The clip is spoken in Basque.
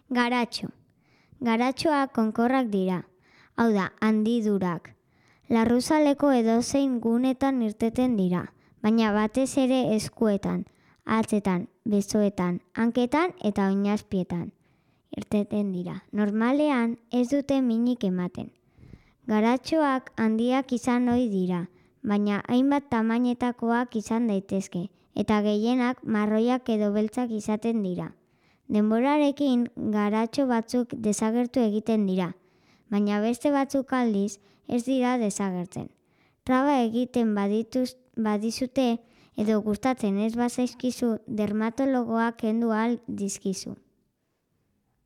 Garatxo. Garatxoak konkorrak dira, hau da, handidurak. Larruzaleko edozein gunetan irteten dira, baina batez ere eskuetan, hatzetan, besoetan, hanketan eta oinazpietan irteten dira. Normalean ez dute minik ematen. Garatxoak handiak izan ohi dira, baina hainbat tamainetakoak izan daitezke, eta gehienak marroiak edo beltzak izaten dira. Denborarekin garatxo batzuk desagertu egiten dira, baina beste batzuk aldiz ez dira desagertzen. Traba egiten badizute edo gustatzen ez bazaizkizu dermatologoak kendu ahal dizkizu.